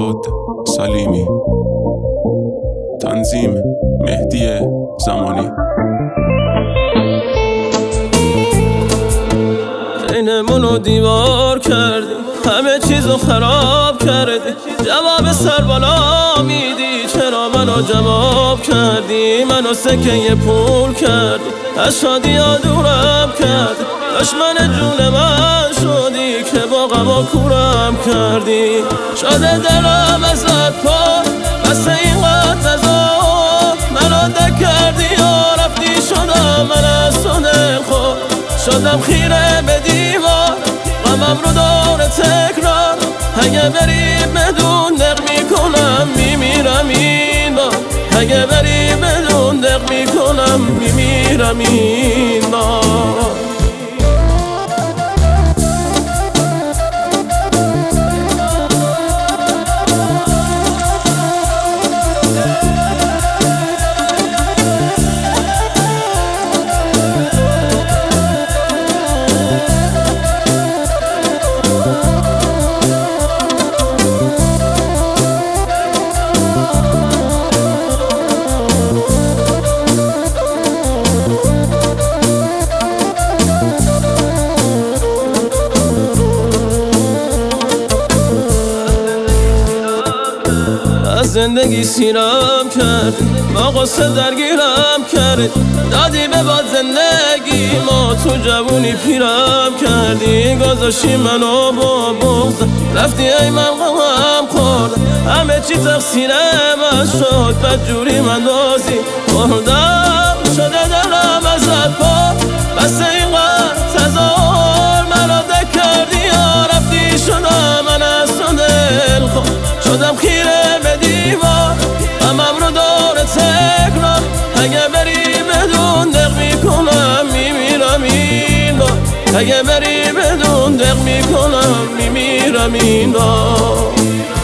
فرهاد سلیمی، تنظیم مهدی زمانی. بینمونو دیوار کردی، همه چیزو خراب کردی، جواب سر بالا میدی، چرا منو جواب کردی؟ منو سکه پول کردی، از شادی ها دورم کردی، دشمن جون من شدی که با غم و کورم کردی. شده دلم ازت پاک، بس اینقدر نزار منو دک کردی و رفتی، شدم من از تو دلخور، شدم خیره به دیوار، غمم رو داره تکرار. اگه بری بدون دق میکنم میمیرم این بار، اگه بری بدون دق میکنم میمیرم این بار. زندگی سیرم کردی، با قصه درگیرم کردی، دادی به باد زندگی ما، تو جوونی پیرم کردی، گذاشتی منو با بغض، رفتی ای من غمم خورد، همه چی تقصیر من شد، بدجوری من دازی خوردم. شده دلم ازت پاک، بس اینقدر تظاهر منو دک کردی و رفتی، شدم من از تو دلخور، شدم خیره به دیوار، غمم رو داره تکرار. اگه بری بدون دق میکنم میمیرم این بار، اگه بری بدون دق میکنم میمیرم این بار.